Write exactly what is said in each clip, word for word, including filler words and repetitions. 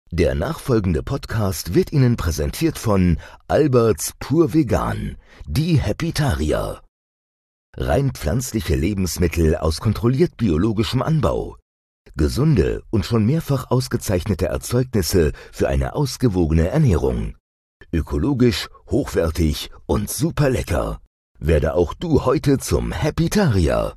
Der nachfolgende Podcast wird Ihnen präsentiert von Alberts Pur Vegan, die Happytarier. Rein pflanzliche Lebensmittel aus kontrolliert biologischem Anbau. Gesunde und schon mehrfach ausgezeichnete Erzeugnisse für eine ausgewogene Ernährung. Ökologisch, hochwertig und super lecker. Werde auch du heute zum Happytarier.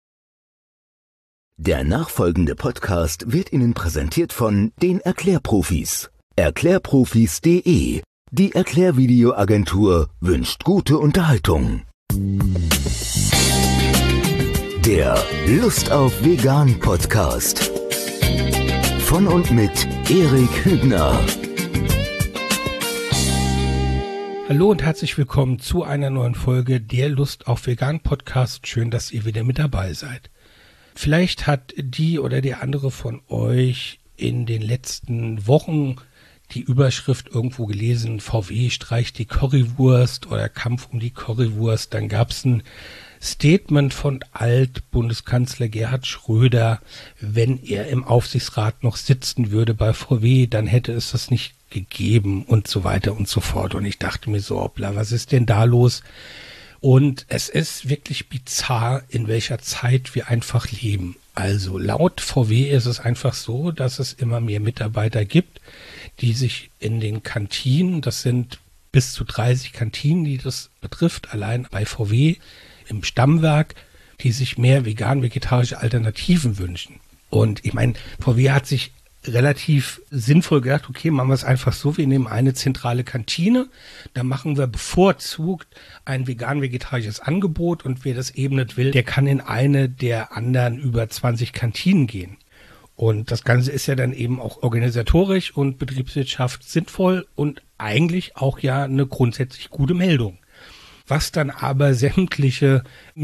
Der nachfolgende Podcast wird Ihnen präsentiert von den Erklärprofis. Erklärprofis punkt de. Die Erklärvideoagentur wünscht gute Unterhaltung. Der Lust auf Vegan Podcast. Von und mit Erik Hübner. Hallo und herzlich willkommen zu einer neuen Folge der Lust auf Vegan Podcast. Schön, dass ihr wieder mit dabei seid. Vielleicht hat die oder der andere von euch in den letzten Wochen die Überschrift irgendwo gelesen, V W streicht die Currywurst oder Kampf um die Currywurst. Dann gab es ein Statement von Alt-Bundeskanzler Gerhard Schröder, wenn er im Aufsichtsrat noch sitzen würde bei V W, dann hätte es das nicht gegeben und so weiter und so fort. Und ich dachte mir so, hoppla, was ist denn da los? Und es ist wirklich bizarr, in welcher Zeit wir einfach leben. Also laut V W ist es einfach so, dass es immer mehr Mitarbeiter gibt, die sich in den Kantinen, das sind bis zu dreißig Kantinen, die das betrifft, allein bei V W im Stammwerk, die sich mehr vegan-vegetarische Alternativen wünschen. Und ich meine, V W hat sich relativ sinnvoll gedacht, okay, machen wir es einfach so, wir nehmen eine zentrale Kantine, da machen wir bevorzugt ein vegan-vegetarisches Angebot und wer das eben nicht will, der kann in eine der anderen über zwanzig Kantinen gehen. Und das Ganze ist ja dann eben auch organisatorisch und Betriebswirtschaft sinnvoll und eigentlich auch ja eine grundsätzlich gute Meldung. Was dann aber sämtliche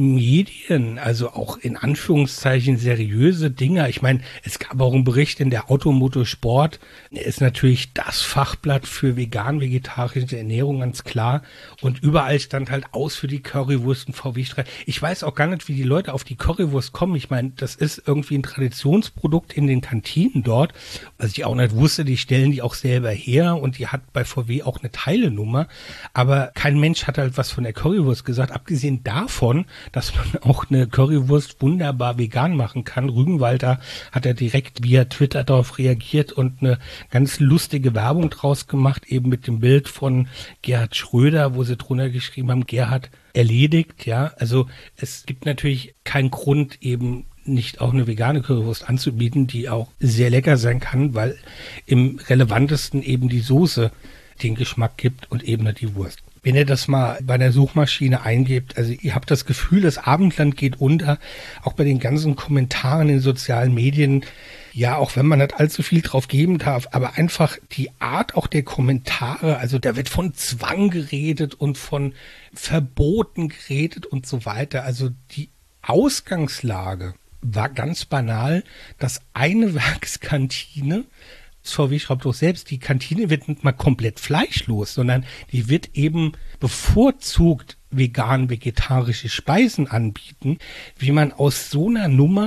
Medien, also auch in Anführungszeichen seriöse Dinger, ich meine, es gab auch einen Bericht in der Automotorsport, ist natürlich das Fachblatt für vegan-vegetarische Ernährung, ganz klar. Und überall stand halt aus für die Currywurst und V W-Streit. Ich weiß auch gar nicht, wie die Leute auf die Currywurst kommen. Ich meine, das ist irgendwie ein Traditionsprodukt in den Kantinen dort, was ich auch nicht wusste, die stellen die auch selber her und die hat bei V W auch eine Teilenummer. Aber kein Mensch hat halt was von der Currywurst gesagt, abgesehen davon, dass man auch eine Currywurst wunderbar vegan machen kann. Rügenwalder hat er direkt via Twitter darauf reagiert und eine ganz lustige Werbung draus gemacht, eben mit dem Bild von Gerhard Schröder, wo sie drunter geschrieben haben, Gerhard erledigt, ja. Also es gibt natürlich keinen Grund, eben nicht auch eine vegane Currywurst anzubieten, die auch sehr lecker sein kann, weil im relevantesten eben die Soße den Geschmack gibt und eben nicht die Wurst. Wenn ihr das mal bei der Suchmaschine eingebt, also ihr habt das Gefühl, das Abendland geht unter, auch bei den ganzen Kommentaren in sozialen Medien, ja, auch wenn man nicht allzu viel drauf geben darf, aber einfach die Art auch der Kommentare, also da wird von Zwang geredet und von Verboten geredet und so weiter. Also die Ausgangslage war ganz banal, dass eine Werkskantine, das V W schreibt doch selbst, die Kantine wird nicht mal komplett fleischlos, sondern die wird eben bevorzugt vegan-vegetarische Speisen anbieten, wie man aus so einer Nummer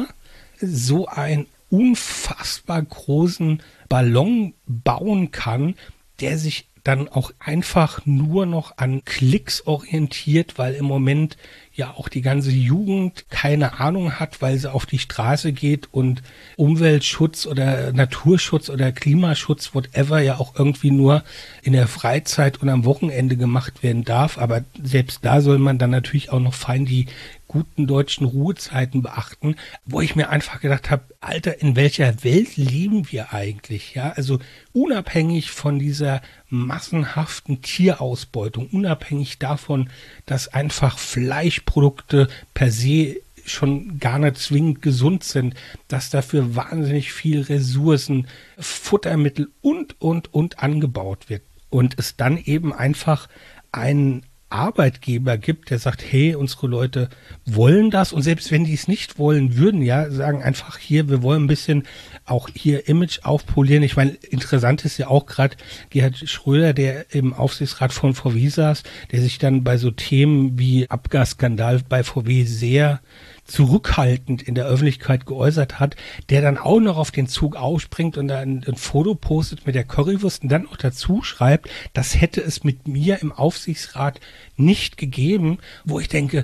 so einen unfassbar großen Ballon bauen kann, der sich dann auch einfach nur noch an Klicks orientiert, weil im Moment ja auch die ganze Jugend keine Ahnung hat, weil sie auf die Straße geht und Umweltschutz oder Naturschutz oder Klimaschutz, whatever, ja auch irgendwie nur in der Freizeit und am Wochenende gemacht werden darf. Aber selbst da soll man dann natürlich auch noch fein die guten deutschen Ruhezeiten beachten, wo ich mir einfach gedacht habe, Alter, in welcher Welt leben wir eigentlich? Ja, also unabhängig von dieser massenhaften Tierausbeutung, unabhängig davon, dass einfach Fleischprodukte per se schon gar nicht zwingend gesund sind, dass dafür wahnsinnig viel Ressourcen, Futtermittel und, und, und angebaut wird. Und es dann eben einfach einen Arbeitgeber gibt, der sagt, hey, unsere Leute wollen das, und selbst wenn die es nicht wollen würden, ja, sagen einfach hier, wir wollen ein bisschen auch hier Image aufpolieren. Ich meine, interessant ist ja auch gerade Gerhard Schröder, der im Aufsichtsrat von V W saß, der sich dann bei so Themen wie Abgasskandal bei V W sehr zurückhaltend in der Öffentlichkeit geäußert hat, der dann auch noch auf den Zug aufspringt und dann ein Foto postet mit der Currywurst und dann auch dazu schreibt, das hätte es mit mir im Aufsichtsrat nicht gegeben, wo ich denke,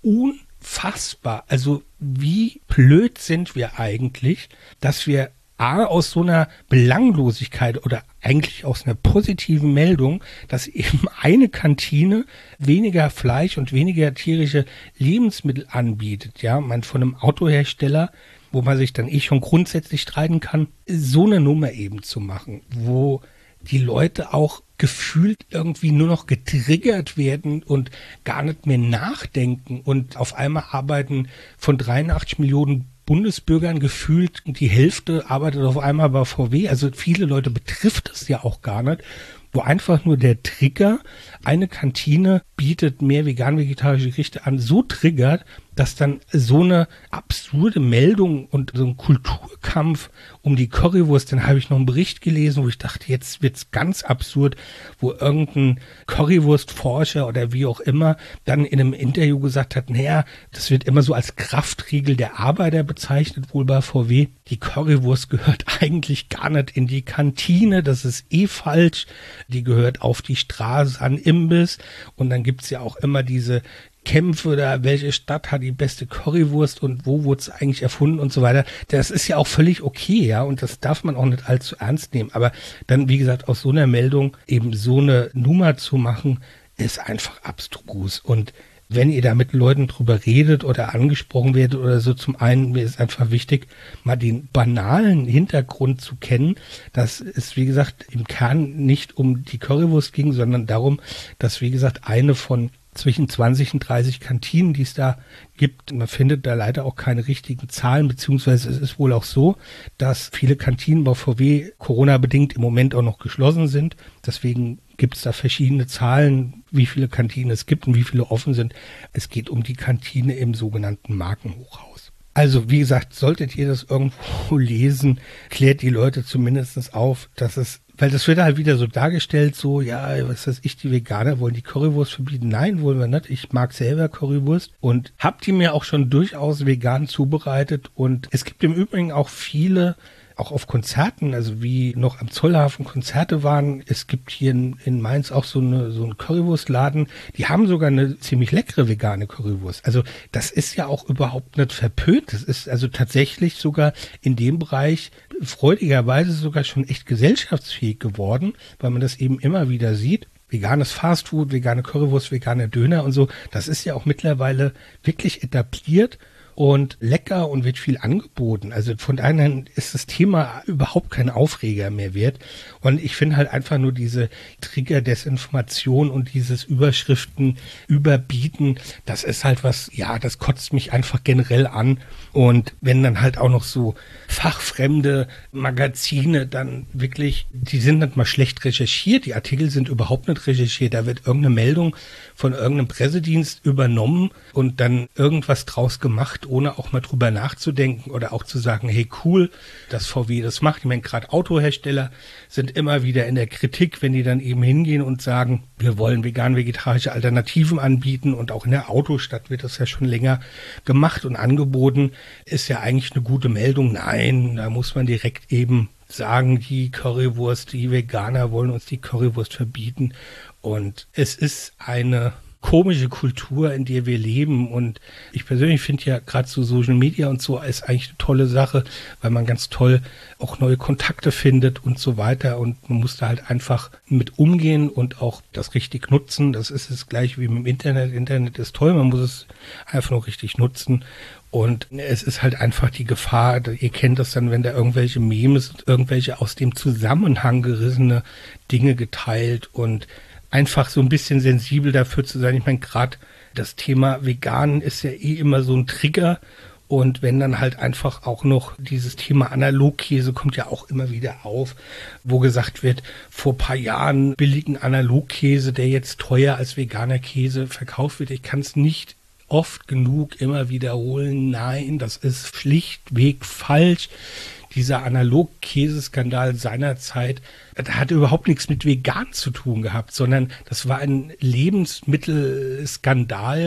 unfassbar. Also wie blöd sind wir eigentlich, dass wir A, aus so einer Belanglosigkeit oder eigentlich aus einer positiven Meldung, dass eben eine Kantine weniger Fleisch und weniger tierische Lebensmittel anbietet, ja, man von einem Autohersteller, wo man sich dann eh schon grundsätzlich streiten kann, so eine Nummer eben zu machen, wo die Leute auch gefühlt irgendwie nur noch getriggert werden und gar nicht mehr nachdenken und auf einmal arbeiten von dreiundachtzig Millionen Bundesbürgern gefühlt, die Hälfte arbeitet auf einmal bei V W, also viele Leute betrifft es ja auch gar nicht, wo einfach nur der Trigger, eine Kantine bietet mehr vegan-vegetarische Gerichte an, so triggert, dass dann so eine absurde Meldung und so ein Kulturkampf um die Currywurst, dann habe ich noch einen Bericht gelesen, wo ich dachte, jetzt wird's ganz absurd, wo irgendein Currywurstforscher oder wie auch immer dann in einem Interview gesagt hat, naja, das wird immer so als Kraftriegel der Arbeiter bezeichnet, wohl bei V W. Die Currywurst gehört eigentlich gar nicht in die Kantine, das ist eh falsch. Die gehört auf die Straße an Imbiss und dann gibt's ja auch immer diese Kämpfe da, welche Stadt hat die beste Currywurst und wo wurde es eigentlich erfunden und so weiter. Das ist ja auch völlig okay, ja, und das darf man auch nicht allzu ernst nehmen. Aber dann, wie gesagt, aus so einer Meldung eben so eine Nummer zu machen, ist einfach abstrus. Und wenn ihr da mit Leuten drüber redet oder angesprochen werdet oder so, zum einen, mir ist einfach wichtig, mal den banalen Hintergrund zu kennen, dass es, wie gesagt, im Kern nicht um die Currywurst ging, sondern darum, dass, wie gesagt, eine von zwischen zwanzig und dreißig Kantinen, die es da gibt. Man findet da leider auch keine richtigen Zahlen, beziehungsweise es ist wohl auch so, dass viele Kantinen bei V W Corona-bedingt im Moment auch noch geschlossen sind. Deswegen gibt es da verschiedene Zahlen, wie viele Kantinen es gibt und wie viele offen sind. Es geht um die Kantine im sogenannten Markenhochhaus. Also wie gesagt, solltet ihr das irgendwo lesen, klärt die Leute zumindest auf, dass es, weil das wird halt wieder so dargestellt, so, ja, was weiß ich, die Veganer wollen die Currywurst verbieten. Nein, wollen wir nicht. Ich mag selber Currywurst und hab die mir auch schon durchaus vegan zubereitet. Und es gibt im Übrigen auch viele, auch auf Konzerten, also wie noch am Zollhafen Konzerte waren. Es gibt hier in, in Mainz auch so eine so einen Currywurstladen. Die haben sogar eine ziemlich leckere vegane Currywurst. Also das ist ja auch überhaupt nicht verpönt. Das ist also tatsächlich sogar in dem Bereich freudigerweise sogar schon echt gesellschaftsfähig geworden, weil man das eben immer wieder sieht. Veganes Fastfood, vegane Currywurst, veganer Döner und so. Das ist ja auch mittlerweile wirklich etabliert und lecker und wird viel angeboten. Also von daher ist das Thema überhaupt kein Aufreger mehr wert. Und ich finde halt einfach nur diese Trigger-Desinformation und dieses Überschriften überbieten, das ist halt was, ja, das kotzt mich einfach generell an. Und wenn dann halt auch noch so fachfremde Magazine dann wirklich, die sind nicht mal schlecht recherchiert, die Artikel sind überhaupt nicht recherchiert, da wird irgendeine Meldung von irgendeinem Pressedienst übernommen und dann irgendwas draus gemacht, ohne auch mal drüber nachzudenken oder auch zu sagen, hey cool, dass V W das macht. Ich meine, gerade Autohersteller sind immer wieder in der Kritik, wenn die dann eben hingehen und sagen, wir wollen vegan-vegetarische Alternativen anbieten und auch in der Autostadt wird das ja schon länger gemacht und angeboten, ist ja eigentlich eine gute Meldung. Nein, da muss man direkt eben sagen, die Currywurst, die Veganer wollen uns die Currywurst verbieten und es ist eine komische Kultur, in der wir leben und ich persönlich finde ja gerade so Social Media und so ist eigentlich eine tolle Sache, weil man ganz toll auch neue Kontakte findet und so weiter und man muss da halt einfach mit umgehen und auch das richtig nutzen. Das ist das gleiche wie mit dem Internet. Internet ist toll, man muss es einfach nur richtig nutzen. Und es ist halt einfach die Gefahr, ihr kennt das dann, wenn da irgendwelche Memes, irgendwelche aus dem Zusammenhang gerissene Dinge geteilt und einfach so ein bisschen sensibel dafür zu sein. Ich meine, gerade das Thema Vegan ist ja eh immer so ein Trigger. Und wenn dann halt einfach auch noch dieses Thema Analogkäse kommt ja auch immer wieder auf, wo gesagt wird, vor ein paar Jahren billigen Analogkäse, der jetzt teuer als veganer Käse verkauft wird. Ich kann es nicht oft genug immer wiederholen. Nein, das ist schlichtweg falsch. Dieser Analog-Käseskandal seinerzeit, das hatte überhaupt nichts mit vegan zu tun gehabt, sondern das war ein Lebensmittelskandal,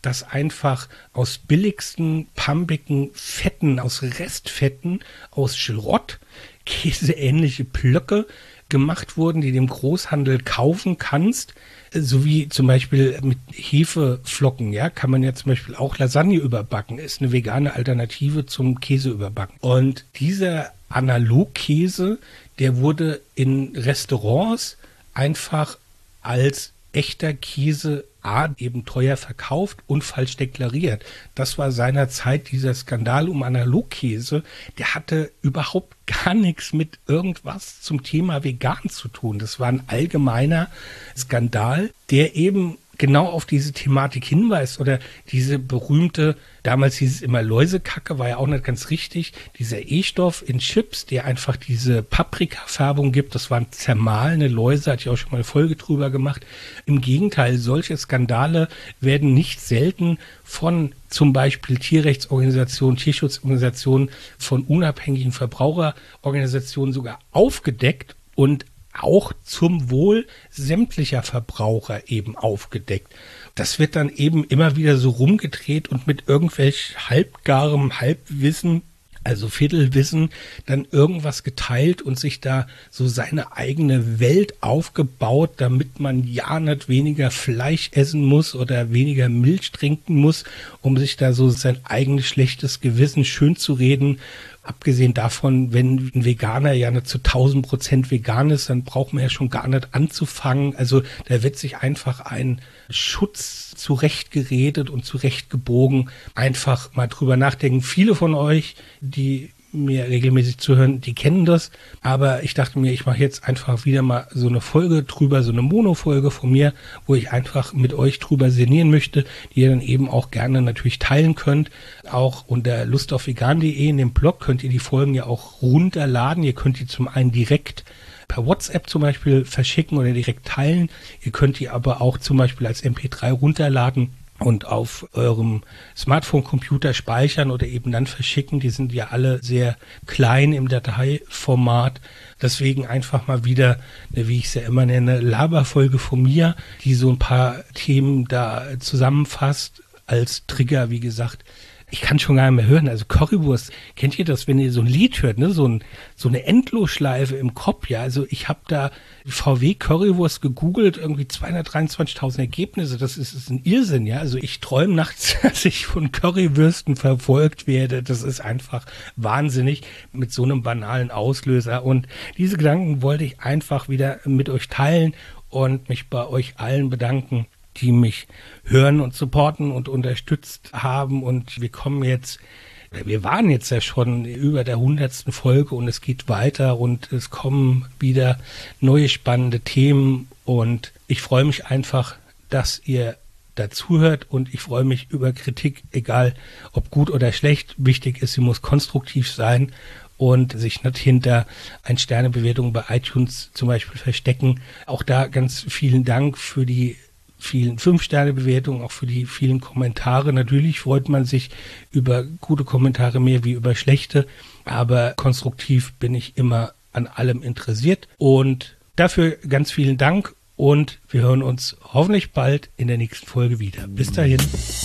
dass einfach aus billigsten, pampigen Fetten, aus Restfetten, aus Schrott, käseähnliche Plöcke gemacht wurden, die du im Großhandel kaufen kannst, sowie zum Beispiel mit Hefeflocken, ja, kann man ja zum Beispiel auch Lasagne überbacken, ist eine vegane Alternative zum Käse überbacken. Und dieser Analogkäse, der wurde in Restaurants einfach als echter Käse A, eben teuer verkauft und falsch deklariert. Das war seinerzeit dieser Skandal um Analogkäse. Der hatte überhaupt gar nichts mit irgendwas zum Thema vegan zu tun. Das war ein allgemeiner Skandal, der eben genau auf diese Thematik hinweist oder diese berühmte, damals hieß es immer Läusekacke, war ja auch nicht ganz richtig, dieser E-Stoff in Chips, der einfach diese Paprikafärbung gibt, das waren zermahlene Läuse, hatte ich auch schon mal eine Folge drüber gemacht. Im Gegenteil, solche Skandale werden nicht selten von zum Beispiel Tierrechtsorganisationen, Tierschutzorganisationen, von unabhängigen Verbraucherorganisationen sogar aufgedeckt und auch zum Wohl sämtlicher Verbraucher eben aufgedeckt. Das wird dann eben immer wieder so rumgedreht und mit irgendwelch halbgarem Halbwissen, also Viertelwissen, dann irgendwas geteilt und sich da so seine eigene Welt aufgebaut, damit man ja nicht weniger Fleisch essen muss oder weniger Milch trinken muss, um sich da so sein eigenes schlechtes Gewissen schön zu reden. Abgesehen davon, wenn ein Veganer ja nicht zu tausend Prozent vegan ist, dann braucht man ja schon gar nicht anzufangen. Also da wird sich einfach ein Schutz zurechtgeredet und zurechtgebogen. Einfach mal drüber nachdenken. Viele von euch, die mir regelmäßig zuhören, die kennen das. Aber ich dachte mir, ich mache jetzt einfach wieder mal so eine Folge drüber, so eine Mono-Folge von mir, wo ich einfach mit euch drüber sinnieren möchte, die ihr dann eben auch gerne natürlich teilen könnt. Auch unter lustaufvegan punkt de in dem Blog könnt ihr die Folgen ja auch runterladen. Ihr könnt die zum einen direkt per WhatsApp zum Beispiel verschicken oder direkt teilen. Ihr könnt die aber auch zum Beispiel als M P drei runterladen und auf eurem Smartphone-Computer speichern oder eben dann verschicken. Die sind ja alle sehr klein im Dateiformat. Deswegen einfach mal wieder, wie ich es ja immer nenne, Laberfolge von mir, die so ein paar Themen da zusammenfasst als Trigger, wie gesagt. Ich kann schon gar nicht mehr hören. Also Currywurst, kennt ihr das, wenn ihr so ein Lied hört, ne? So, ein, so eine Endlosschleife im Kopf, ja. Also ich habe da V W Currywurst gegoogelt, irgendwie zweihundertdreiundzwanzigtausend Ergebnisse. Das ist, ist ein Irrsinn, ja. Also ich träume nachts, dass ich von Currywürsten verfolgt werde. Das ist einfach wahnsinnig mit so einem banalen Auslöser. Und diese Gedanken wollte ich einfach wieder mit euch teilen und mich bei euch allen bedanken, die mich hören und supporten und unterstützt haben. Und wir kommen jetzt, wir waren jetzt ja schon über der hundertsten Folge und es geht weiter und es kommen wieder neue spannende Themen und ich freue mich einfach, dass ihr dazuhört und ich freue mich über Kritik, egal ob gut oder schlecht. Wichtig ist, sie muss konstruktiv sein und sich nicht hinter ein Sternebewertung bei iTunes zum Beispiel verstecken. Auch da ganz vielen Dank für die vielen Fünf-Sterne-Bewertungen, auch für die vielen Kommentare. Natürlich freut man sich über gute Kommentare mehr wie über schlechte, aber konstruktiv bin ich immer an allem interessiert und dafür ganz vielen Dank und wir hören uns hoffentlich bald in der nächsten Folge wieder. Bis dahin.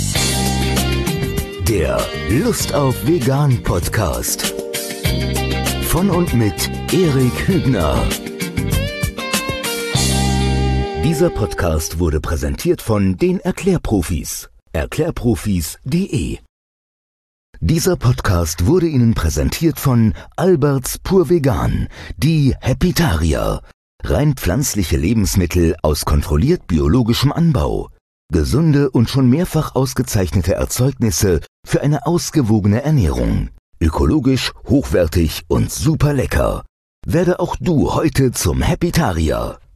Der Lust auf Vegan Podcast von und mit Erik Hübner. Dieser Podcast wurde präsentiert von den Erklärprofis. Erklärprofis punkt de. Dieser Podcast wurde Ihnen präsentiert von Alberts Pur Vegan, die Happytarier. Rein pflanzliche Lebensmittel aus kontrolliert biologischem Anbau. Gesunde und schon mehrfach ausgezeichnete Erzeugnisse für eine ausgewogene Ernährung. Ökologisch, hochwertig und super lecker. Werde auch du heute zum Happytarier.